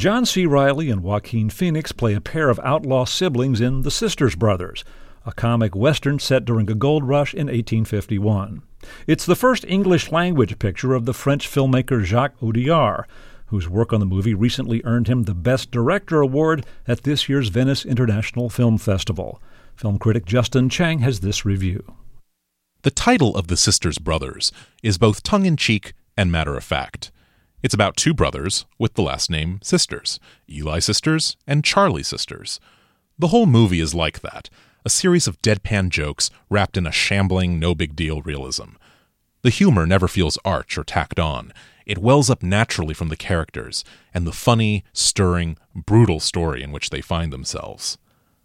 John C. Reilly and Joaquin Phoenix play a pair of outlaw siblings in The Sisters Brothers, a comic western set during a gold rush in 1851. It's the first English-language picture of the French filmmaker Jacques Audiard, whose work on the movie recently earned him the Best Director award at this year's Venice International Film Festival. Film critic Justin Chang has this review. The title of The Sisters Brothers is both tongue-in-cheek and matter-of-fact. It's about two brothers with the last name Sisters, Eli Sisters and Charlie Sisters. The whole movie is like that, a series of deadpan jokes wrapped in a shambling, no-big-deal realism. The humor never feels arch or tacked on. It wells up naturally from the characters and the funny, stirring, brutal story in which they find themselves.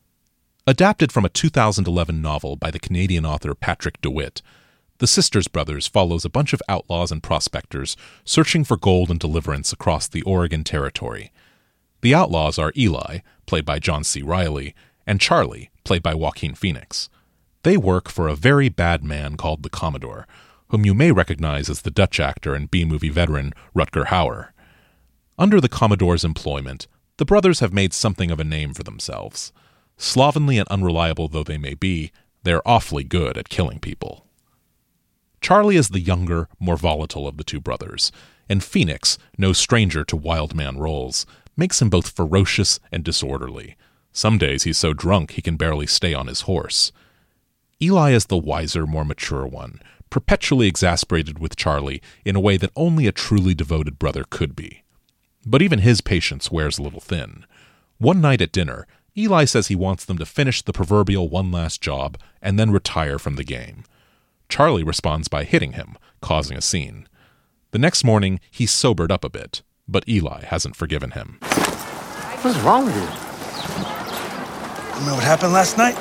Adapted from a 2011 novel by the Canadian author Patrick DeWitt, The Sisters Brothers follows a bunch of outlaws and prospectors searching for gold and deliverance across the Oregon Territory. The outlaws are Eli, played by John C. Reilly, and Charlie, played by Joaquin Phoenix. They work for a very bad man called the Commodore, whom you may recognize as the Dutch actor and B-movie veteran Rutger Hauer. Under the Commodore's employment, the brothers have made something of a name for themselves. Slovenly and unreliable though they may be, they're awfully good at killing people. Charlie is the younger, more volatile of the two brothers, and Phoenix, no stranger to wild man roles, makes him both ferocious and disorderly. Some days he's so drunk he can barely stay on his horse. Eli is the wiser, more mature one, perpetually exasperated with Charlie in a way that only a truly devoted brother could be. But even his patience wears a little thin. One night at dinner, Eli says he wants them to finish the proverbial one last job and then retire from the game. Charlie responds by hitting him, causing a scene. The next morning, he's sobered up a bit, but Eli hasn't forgiven him. What's wrong with you? Remember what happened last night?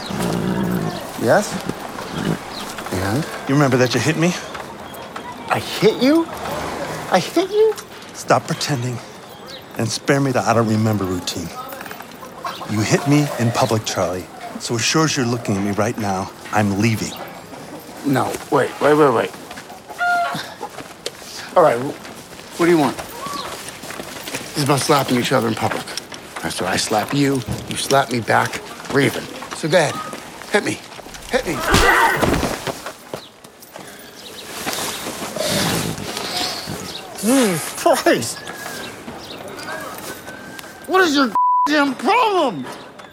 Yes? And? You remember that you hit me? I hit you? I hit you? Stop pretending and spare me the I don't remember routine. You hit me in public, Charlie. So as sure as you're looking at me right now, I'm leaving. No, wait. All right, what do you want? This is about slapping each other in public. All right, so I slap you, you slap me back, we're even. So go ahead, hit me. Jesus Christ! What is your damn problem?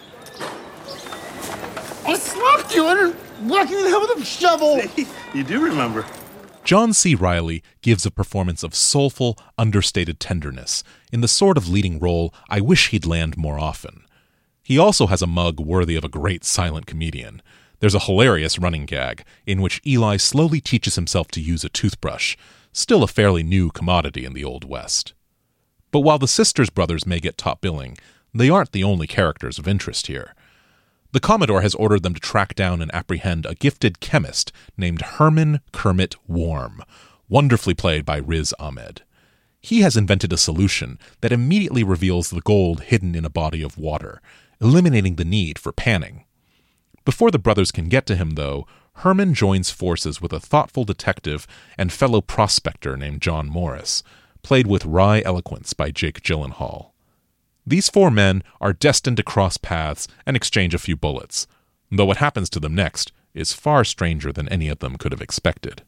I slapped you and whacked you in the head with a shovel. See, you do remember. John C. Reilly gives a performance of soulful, understated tenderness in the sort of leading role I wish he'd land more often. He also has a mug worthy of a great silent comedian. There's a hilarious running gag in which Eli slowly teaches himself to use a toothbrush, still a fairly new commodity in the Old West. But while the Sisters Brothers may get top billing, they aren't the only characters of interest here. The Commodore has ordered them to track down and apprehend a gifted chemist named Herman Kermit Warm, wonderfully played by Riz Ahmed. He has invented a solution that immediately reveals the gold hidden in a body of water, eliminating the need for panning. Before the brothers can get to him, though, Herman joins forces with a thoughtful detective and fellow prospector named John Morris, played with wry eloquence by Jake Gyllenhaal. These four men are destined to cross paths and exchange a few bullets, though what happens to them next is far stranger than any of them could have expected.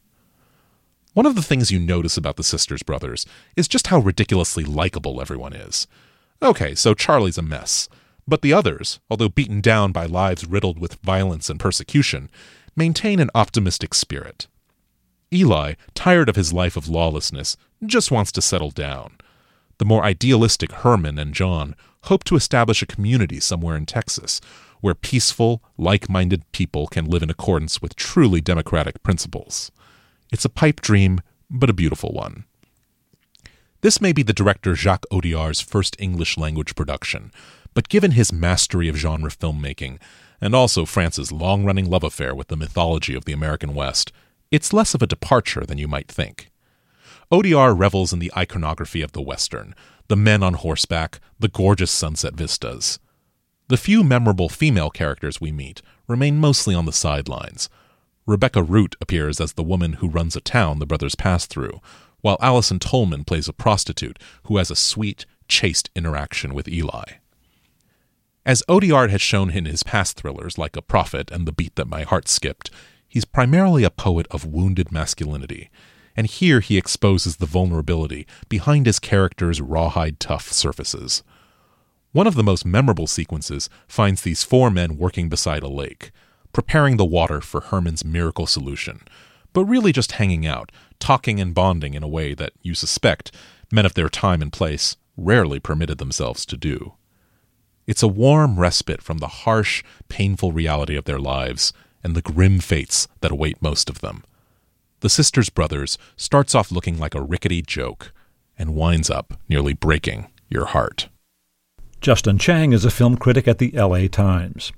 One of the things you notice about the Sisters Brothers is just how ridiculously likable everyone is. Okay, so Charlie's a mess, but the others, although beaten down by lives riddled with violence and persecution, maintain an optimistic spirit. Eli, tired of his life of lawlessness, just wants to settle down. The more idealistic Herman and John hope to establish a community somewhere in Texas, where peaceful, like-minded people can live in accordance with truly democratic principles. It's a pipe dream, but a beautiful one. This may be the director Jacques Audiard's first English-language production, but given his mastery of genre filmmaking, and also France's long-running love affair with the mythology of the American West, it's less of a departure than you might think. Audiard revels in the iconography of the Western, the men on horseback, the gorgeous sunset vistas. The few memorable female characters we meet remain mostly on the sidelines. Rebecca Root appears as the woman who runs a town the brothers pass through, while Allison Tolman plays a prostitute who has a sweet, chaste interaction with Eli. As Audiard has shown in his past thrillers like A Prophet and The Beat That My Heart Skipped, he's primarily a poet of wounded masculinity, and here he exposes the vulnerability behind his character's rawhide-tough surfaces. One of the most memorable sequences finds these four men working beside a lake, preparing the water for Herman's miracle solution, but really just hanging out, talking and bonding in a way that you suspect men of their time and place rarely permitted themselves to do. It's a warm respite from the harsh, painful reality of their lives and the grim fates that await most of them. The Sisters Brothers starts off looking like a rickety joke and winds up nearly breaking your heart. Justin Chang is a film critic at the LA Times.